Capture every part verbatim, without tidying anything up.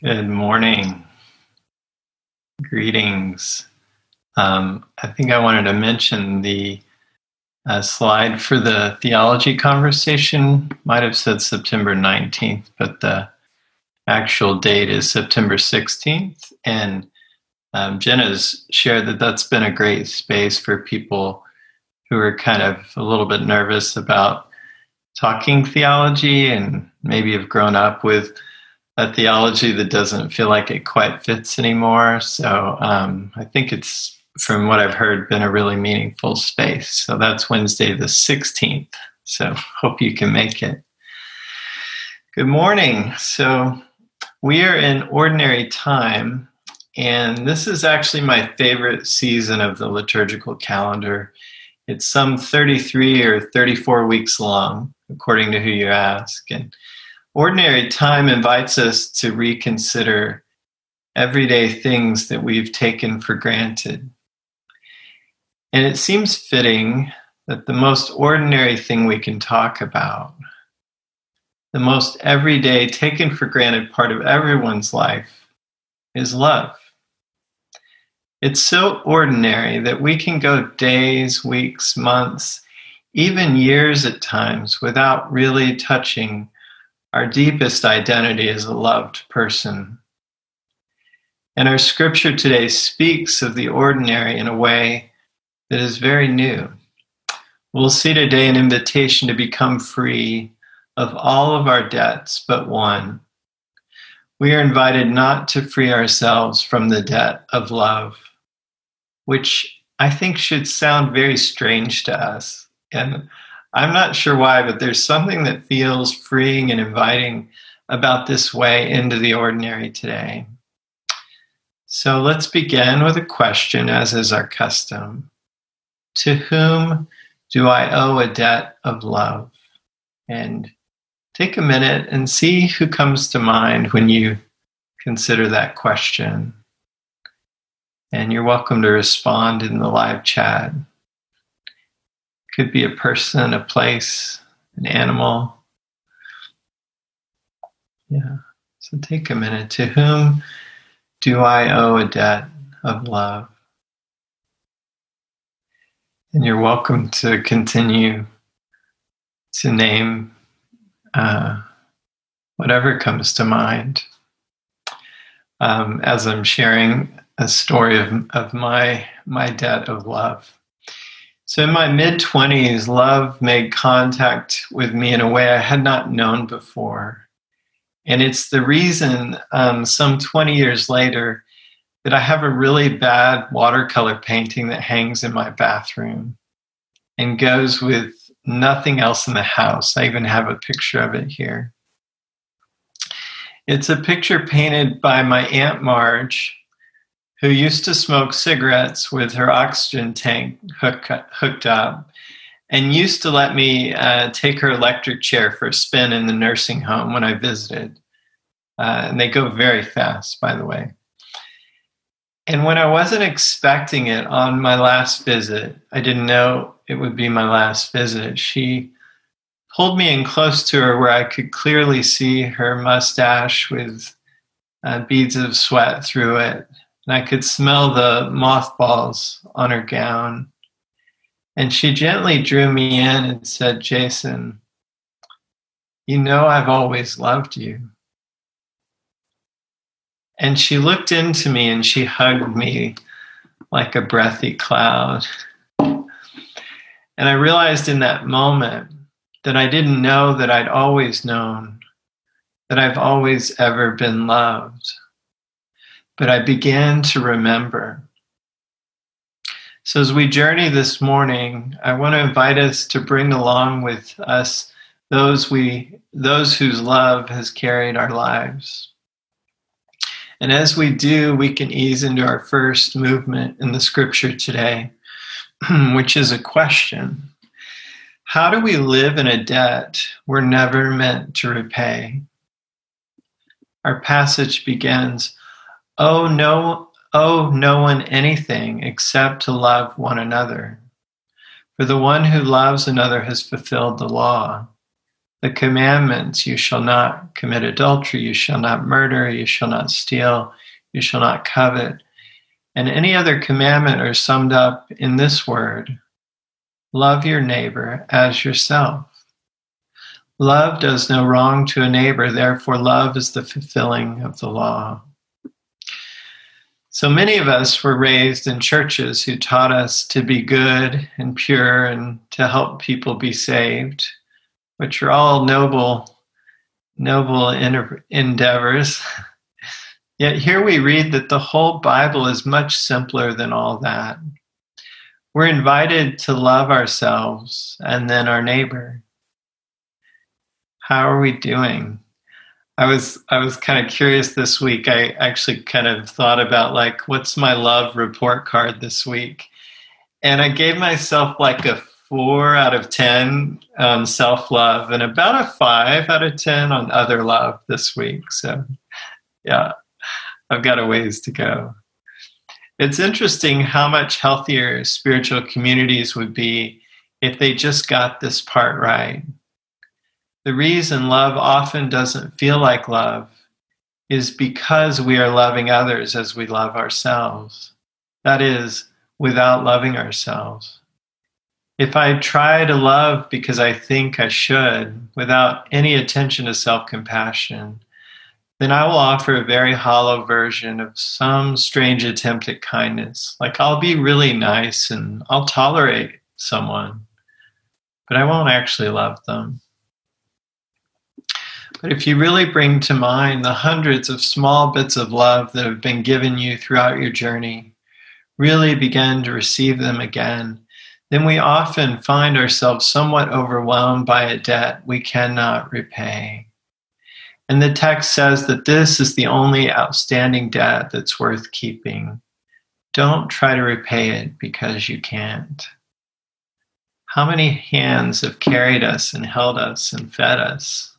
Good morning. Greetings. Um, I think I wanted to mention the uh, slide for the theology conversation might have said September nineteenth, but the actual date is September sixteenth. And um, Jenna's shared that that's been a great space for people who are kind of a little bit nervous about talking theology and maybe have grown up with a theology that doesn't feel like it quite fits anymore. So um, I think it's, from what I've heard, been a really meaningful space. So that's Wednesday the sixteenth. So hope you can make it. Good morning. So we are in ordinary time, and this is actually my favorite season of the liturgical calendar. It's some thirty-three or thirty-four weeks long, according to who you ask. And ordinary time invites us to reconsider everyday things that we've taken for granted. And it seems fitting that the most ordinary thing we can talk about, the most everyday, taken for granted part of everyone's life, is love. It's so ordinary that we can go days, weeks, months, even years at times without really touching our deepest identity as a loved person. And our scripture today speaks of the ordinary in a way that is very new. We'll see today an invitation to become free of all of our debts but one. We are invited not to free ourselves from the debt of love, which I think should sound very strange to us. And I'm not sure why, but there's something that feels freeing and inviting about this way into the ordinary today. So let's begin with a question, as is our custom. To whom do I owe a debt of love? And take a minute and see who comes to mind when you consider that question. And you're welcome to respond in the live chat. Could be a person, a place, an animal. Yeah. So take a minute. To whom do I owe a debt of love? And you're welcome to continue to name uh, whatever comes to mind. Um, as I'm sharing a story of, of my, my debt of love. So in my mid-twenties, love made contact with me in a way I had not known before. And it's the reason, um, some twenty years later, that I have a really bad watercolor painting that hangs in my bathroom and goes with nothing else in the house. I even have a picture of it here. It's a picture painted by my Aunt Marge, who used to smoke cigarettes with her oxygen tank hook, hooked up, and used to let me uh, take her electric chair for a spin in the nursing home when I visited. Uh, and they go very fast, by the way. And when I wasn't expecting it on my last visit, I didn't know it would be my last visit, she pulled me in close to her where I could clearly see her mustache with uh, beads of sweat through it. And I could smell the mothballs on her gown. And she gently drew me in and said, "Jason, you know I've always loved you." And she looked into me and she hugged me like a breathy cloud. And I realized in that moment that I didn't know that I'd always known, that I've always ever been loved. But I began to remember. So as we journey this morning, I want to invite us to bring along with us those we, those whose love has carried our lives. And as we do, we can ease into our first movement in the scripture today, which is a question. How do we live in a debt we're never meant to repay? Our passage begins, "Oh no, owe no one anything except to love one another. For the one who loves another has fulfilled the law. the commandments, you shall not commit adultery, you shall not murder, you shall not steal, you shall not covet, and any other commandment are summed up in this word: love your neighbor as yourself. Love does no wrong to a neighbor, therefore love is the fulfilling of the law. So many of us were raised in churches who taught us to be good and pure and to help people be saved, which are all noble, noble endeavors. Yet here we read that the whole Bible is much simpler than all that. We're invited to love ourselves and then our neighbor. How are we doing? I was I was kind of curious this week. I actually kind of thought about, like, what's my love report card this week? And I gave myself like a four out of ten on self-love and about a five out of ten on other love this week. So yeah, I've got a ways to go. It's interesting how much healthier spiritual communities would be if they just got this part right. The reason love often doesn't feel like love is because we are loving others as we love ourselves. That is, without loving ourselves. If I try to love because I think I should, without any attention to self-compassion, then I will offer a very hollow version of some strange attempt at kindness. Like, I'll be really nice and I'll tolerate someone, but I won't actually love them. But if you really bring to mind the hundreds of small bits of love that have been given you throughout your journey, really begin to receive them again, then we often find ourselves somewhat overwhelmed by a debt we cannot repay. And the text says that this is the only outstanding debt that's worth keeping. Don't try to repay it because you can't. How many hands have carried us and held us and fed us?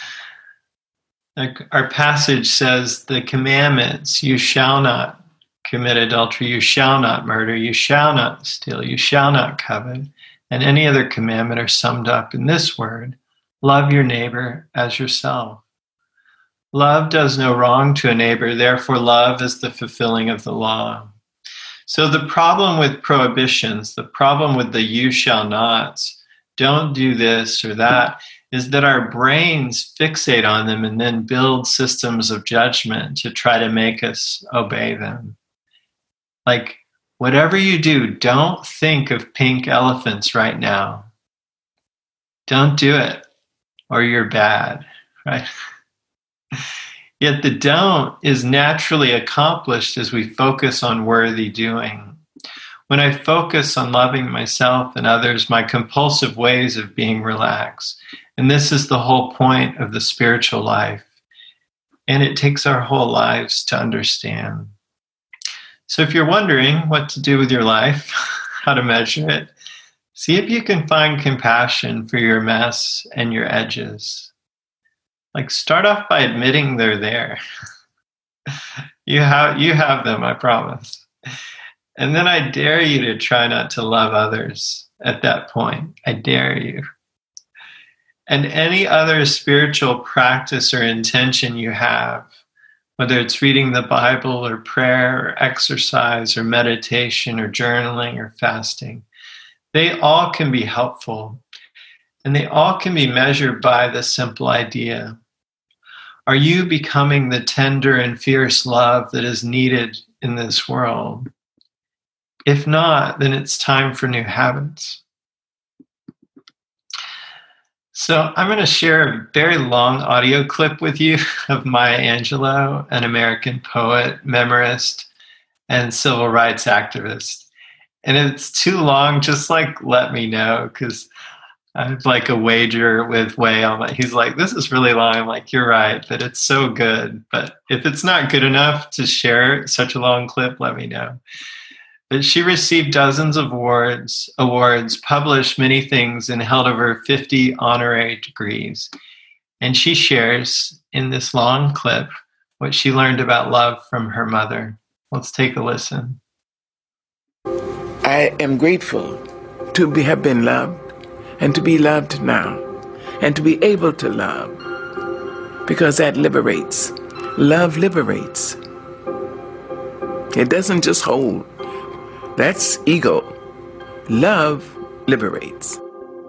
Our passage says the commandments: you shall not commit adultery, you shall not murder, you shall not steal, you shall not covet, and any other commandment are summed up in this word: love your neighbor as yourself. Love does no wrong to a neighbor, therefore love is the fulfilling of the law. So the problem with prohibitions, the problem with the you shall nots, don't do this or that, is that our brains fixate on them and then build systems of judgment to try to make us obey them. Like, whatever you do, don't think of pink elephants right now. Don't do it, or you're bad, right? Yet the don't is naturally accomplished as we focus on worthy doing. When I focus on loving myself and others, my compulsive ways of being relax. And this is the whole point of the spiritual life. And it takes our whole lives to understand. So if you're wondering what to do with your life, how to measure it, see if you can find compassion for your mess and your edges. Like, start off by admitting they're there. you have you have them, I promise. And then I dare you to try not to love others at that point. I dare you. And any other spiritual practice or intention you have, whether it's reading the Bible or prayer or exercise or meditation or journaling or fasting, they all can be helpful. And they all can be measured by the simple idea: are you becoming the tender and fierce love that is needed in this world? If not, then it's time for new habits. So I'm going to share a very long audio clip with you of Maya Angelou, an American poet, memorist, and civil rights activist. And if it's too long, just like let me know, because I have like a wager with Whale. He's like, this is really long. I'm like, you're right, but it's so good. But if it's not good enough to share such a long clip, let me know. But she received dozens of awards, awards, published many things, and held over fifty honorary degrees. And she shares in this long clip what she learned about love from her mother. Let's take a listen. I am grateful to be, have been loved and to be loved now. and to be able to love, because that liberates. Love liberates. It doesn't just hold. That's ego. Love liberates.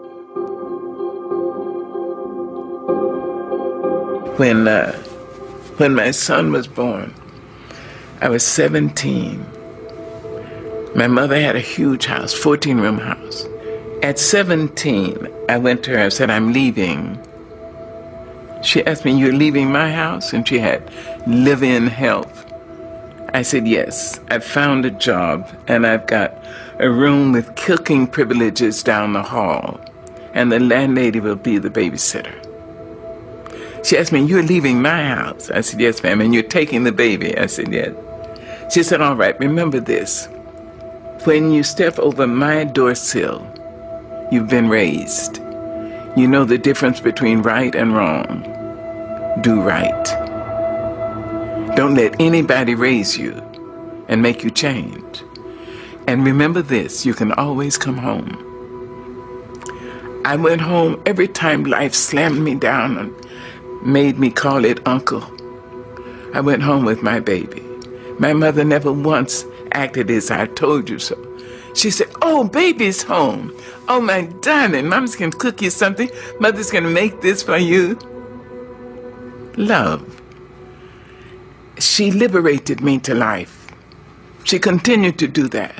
When, uh, when my son was born, I was seventeen. My mother had a huge house, fourteen-room house. At seventeen, I went to her and said, I'm leaving. She asked me, you're leaving my house? And she had live-in help. I said, yes. I found a job, and I've got a room with cooking privileges down the hall, and the landlady will be the babysitter. She asked me, you're leaving my house? I said, yes, ma'am. And you're taking the baby? I said, yes. She said, all right, remember this. When you step over my door sill, you've been raised. You know the difference between right and wrong. Do right. Don't let anybody raise you and make you change. And remember this, you can always come home. I went home every time life slammed me down and made me call it uncle. I went home with my baby. My mother never once acted as I told you so. She said, oh, baby's home. Oh, my darling, Mama's going to cook you something. Mother's going to make this for you. Love. She liberated me to life. She continued to do that.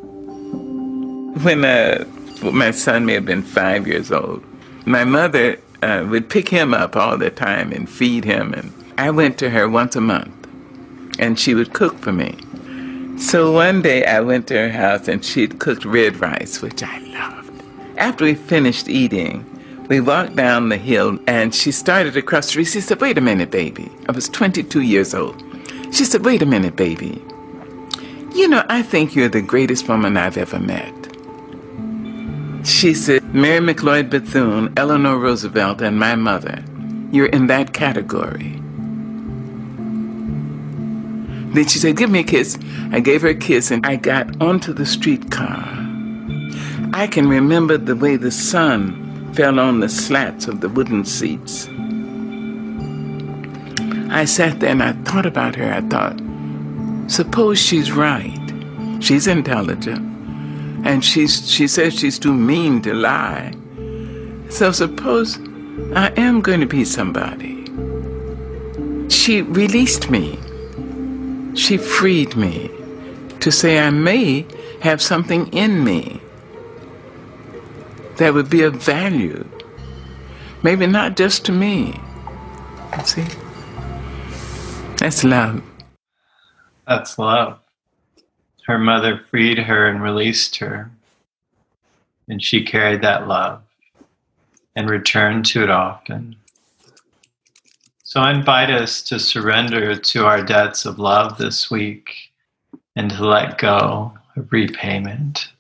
When uh, my son may have been five years old, my mother uh, would pick him up all the time and feed him. And I went to her once a month, and she would cook for me. So one day I went to her house and she'd cooked red rice, which I loved. After we finished eating, we walked down the hill and she started to cross the street. She said, wait a minute, baby. I was twenty-two years old. She said, wait a minute, baby. You know, I think you're the greatest woman I've ever met. She said, Mary McLeod Bethune, Eleanor Roosevelt, and my mother, you're in that category. Then she said, give me a kiss. I gave her a kiss and I got onto the streetcar. I can remember the way the sun fell on the slats of the wooden seats. I sat there and I thought about her. I thought, suppose she's right. She's intelligent. And she's, she says she's too mean to lie. So suppose I am going to be somebody. She released me. She freed me to say I may have something in me that would be of value. Maybe not just to me. See? That's love. That's love. Her mother freed her and released her, and she carried that love and returned to it often. So I invite us to surrender to our debts of love this week and to let go of repayment.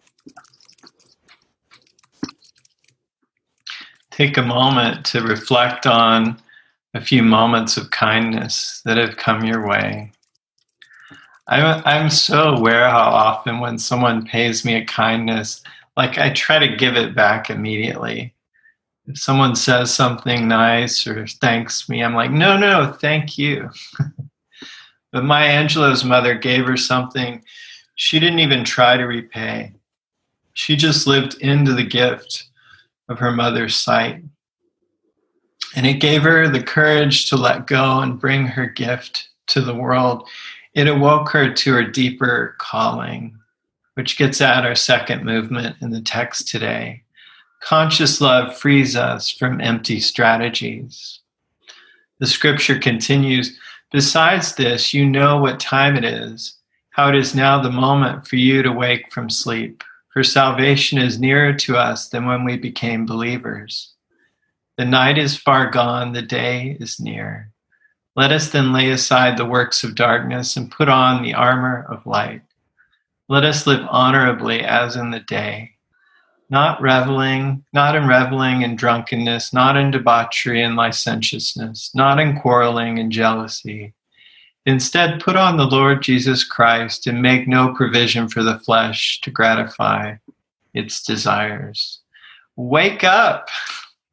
Take a moment to reflect on a few moments of kindness that have come your way. I'm, I'm so aware how often when someone pays me a kindness, like I try to give it back immediately. If someone says something nice or thanks me, I'm like, no, no, thank you. But Maya Angelou's mother gave her something she didn't even try to repay. She just lived into the gift of her mother's sight. And it gave her the courage to let go and bring her gift to the world. It awoke her to her deeper calling, which gets at our second movement in the text today. Conscious love frees us from empty strategies. The scripture continues, besides this, you know what time it is, how it is now the moment for you to wake from sleep. For salvation is nearer to us than when we became believers. The night is far gone, the day is near. Let us then lay aside the works of darkness and put on the armor of light. Let us live honorably as in the day, not reveling, not in reveling and drunkenness, not in debauchery and licentiousness, not in quarreling and jealousy. Instead, put on the Lord Jesus Christ and make no provision for the flesh to gratify its desires. Wake up!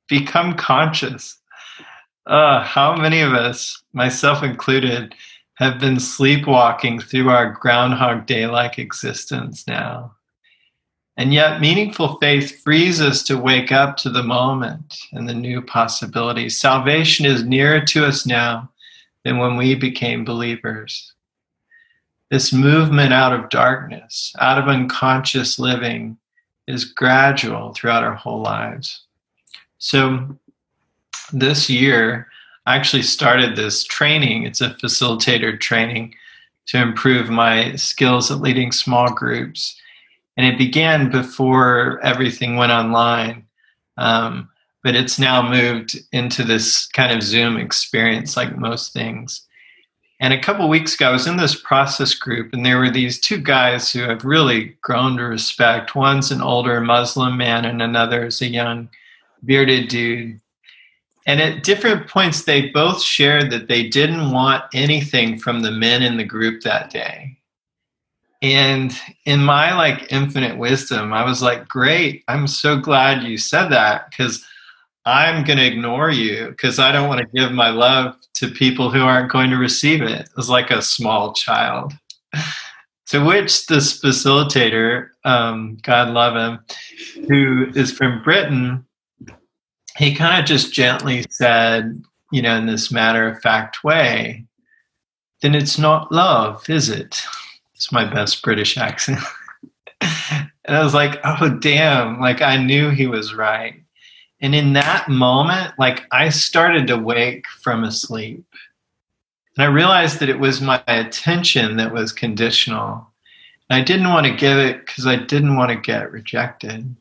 become conscious. Uh, how many of us, myself included, have been sleepwalking through our Groundhog Day-like existence now? And yet meaningful faith frees us to wake up to the moment and the new possibilities. Salvation is nearer to us now than when we became believers. This movement out of darkness, out of unconscious living, is gradual throughout our whole lives. So this year, I actually started this training. It's a facilitator training to improve my skills at leading small groups. And it began before everything went online. Um, but it's now moved into this kind of Zoom experience like most things. And a couple of weeks ago, I was in this process group, and there were these two guys who I've really grown to respect. One's an older Muslim man, and another is a young bearded dude. And at different points, they both shared that they didn't want anything from the men in the group that day. And in my like infinite wisdom, I was like, great, I'm so glad you said that, because I'm going to ignore you because I don't want to give my love to people who aren't going to receive it. It was like a small child. To which this facilitator, um, God love him, who is from Britain, he kind of just gently said, you know, in this matter-of-fact way, then it's not love, is it? It's my best British accent. And I was like, oh, damn, like I knew he was right. And in that moment, like I started to wake from a sleep. And I realized that it was my attention that was conditional. And I didn't want to give it because I didn't want to get rejected.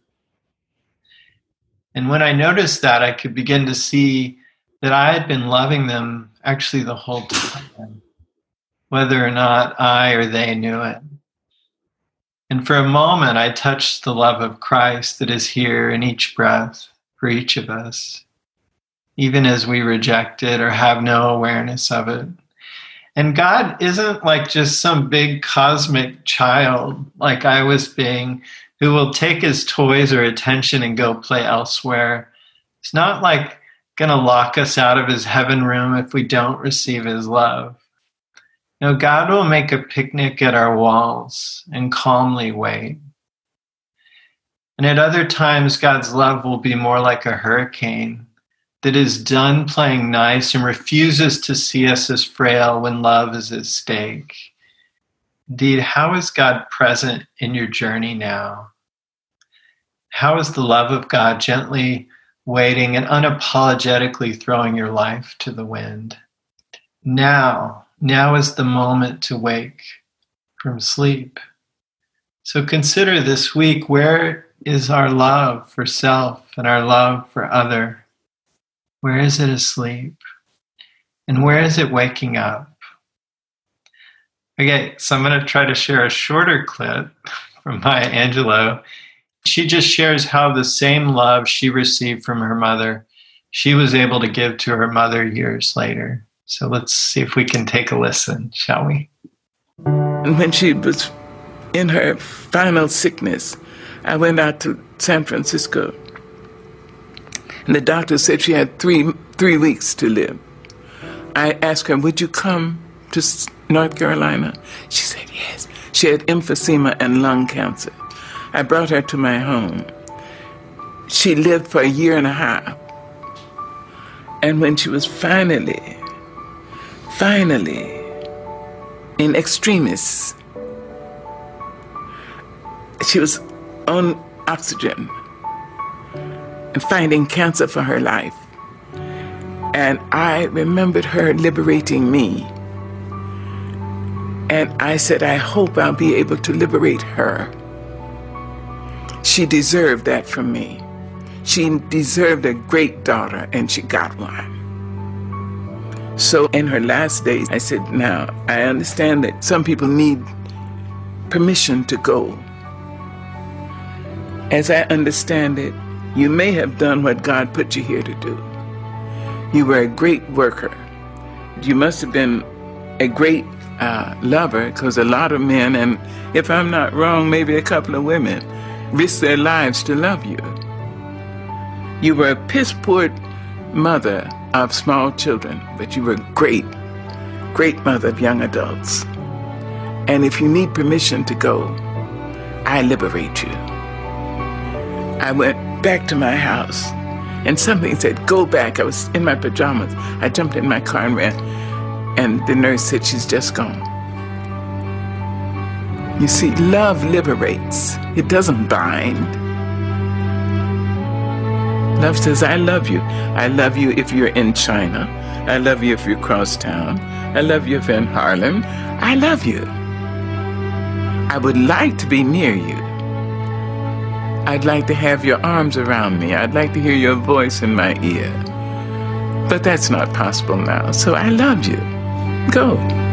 And when I noticed that, I could begin to see that I had been loving them actually the whole time, whether or not I or they knew it. And for a moment, I touched the love of Christ that is here in each breath for each of us, even as we reject it or have no awareness of it. And God isn't like just some big cosmic child like I was being, who will take his toys or attention and go play elsewhere. It's not like going to lock us out of his heaven room if we don't receive his love. No, God will make a picnic at our walls and calmly wait. And at other times, God's love will be more like a hurricane that is done playing nice and refuses to see us as frail when love is at stake. Indeed, how is God present in your journey now? How is the love of God gently waiting and unapologetically throwing your life to the wind? Now, now is the moment to wake from sleep. So consider this week, where is our love for self and our love for other? Where is it asleep? And where is it waking up? Okay, so I'm going to try to share a shorter clip from Maya Angelou. She just shares how the same love she received from her mother, she was able to give to her mother years later. So let's see if we can take a listen, shall we? And when she was in her final sickness, I went out to San Francisco, and the doctor said she had three three weeks to live. I asked her, would you come to North Carolina? She said yes. She had emphysema and lung cancer. I brought her to my home. She lived for a year and a half. And when she was finally, finally, in extremis, she was on oxygen and fighting cancer for her life. And I remembered her liberating me. And I said, I hope I'll be able to liberate her. She deserved that from me. She deserved a great daughter, and she got one. So in her last days, I said, now, I understand that some people need permission to go. As I understand it, you may have done what God put you here to do. You were a great worker. You must have been a great uh, lover, because a lot of men, and if I'm not wrong, maybe a couple of women, risk their lives to love you. You were a piss-poor mother of small children, but you were a great, great mother of young adults. And if you need permission to go, I liberate you. I went back to my house, and something said, go back. I was in my pajamas. I jumped in my car and ran, and the nurse said, she's just gone. You see, love liberates. It doesn't bind. Love says, I love you. I love you if you're in China. I love you if you're across town. I love you if you're in Harlem. I love you. I would like to be near you. I'd like to have your arms around me. I'd like to hear your voice in my ear. But that's not possible now. So I love you. Go.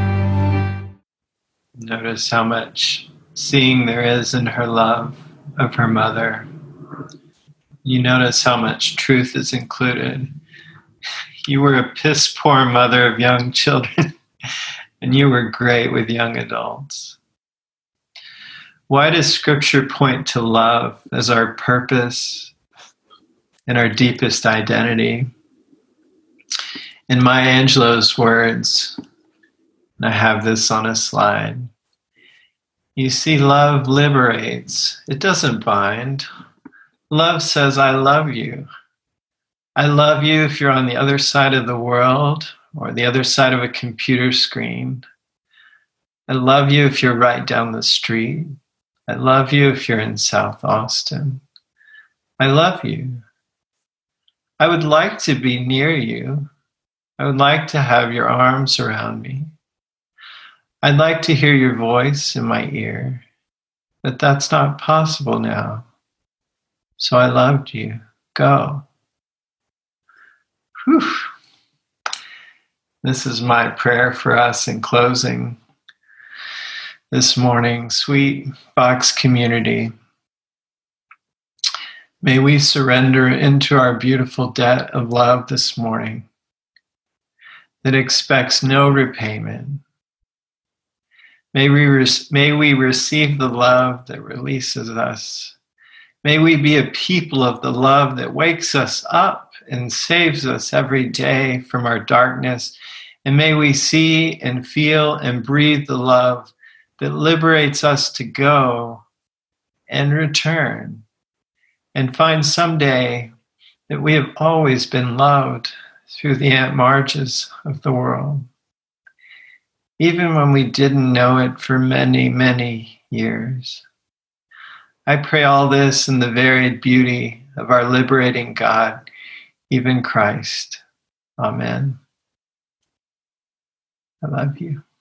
Notice how much seeing there is in her love of her mother. You notice how much truth is included. You were a piss-poor mother of young children, and you were great with young adults. Why does Scripture point to love as our purpose and our deepest identity? In Maya Angelou's words, and I have this on a slide, you see, love liberates. It doesn't bind. Love says, I love you. I love you if you're on the other side of the world or the other side of a computer screen. I love you if you're right down the street. I love you if you're in South Austin. I love you. I would like to be near you. I would like to have your arms around me. I'd like to hear your voice in my ear, but that's not possible now. So I loved you. Go. Whew. This is my prayer for us in closing this morning. Sweet Vox community, may we surrender into our beautiful debt of love this morning that expects no repayment. May we, re- may we receive the love that releases us. May we be a people of the love that wakes us up and saves us every day from our darkness. And may we see and feel and breathe the love that liberates us to go and return and find someday that we have always been loved through the Aunt Marges of the world, even when we didn't know it for many, many years. I pray all this in the varied beauty of our liberating God, even Christ. Amen. I love you.